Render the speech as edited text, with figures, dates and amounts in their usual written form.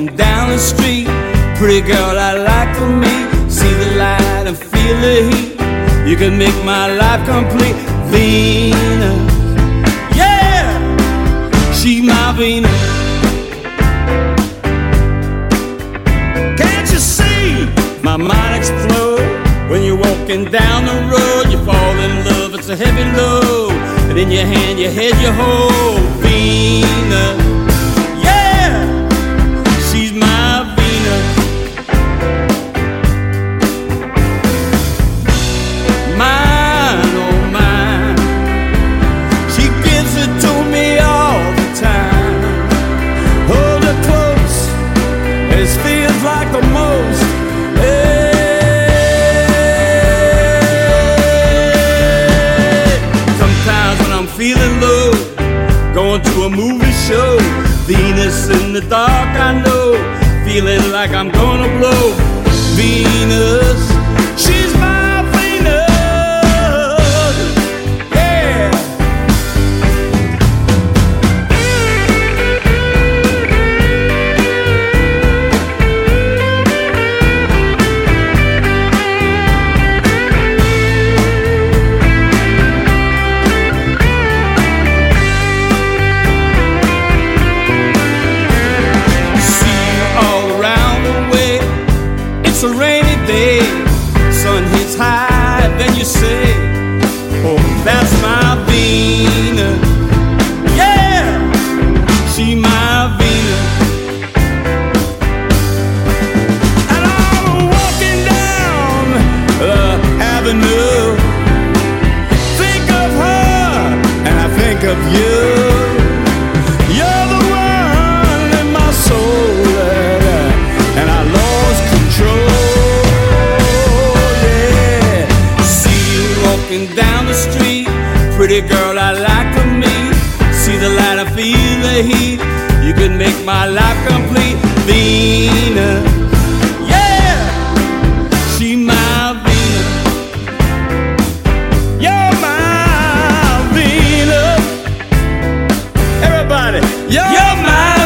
walking down the street. Pretty girl, I like to meet. See the light and feel the heat. You can make my life complete. Venus, yeah, she's my Venus. Can't you see my mind explode? When you're walking down the road, you fall in love, it's a heavy load. And in your hand, your head, you hold Venus. Yeah, she's my Venus. Mine, oh mine. She gives it to me all the time. Hold her close, it feels like the most. Feeling low, going to a movie show. Venus in the dark, I know. Feeling like I'm gonna blow. Venus, she's my Venus. Yeah. It's a rainy day, sun hits high, then you say, oh, that's my Venus. Yeah, she my Venus. And I'm walking down the avenue, think of her, and I think of you. You're the one in my soul, and I lost control. Down the street, pretty girl, I like to meet. See the light, I feel the heat. You can make my life complete. Venus, yeah, she my Venus. You're my Venus. Everybody, you're my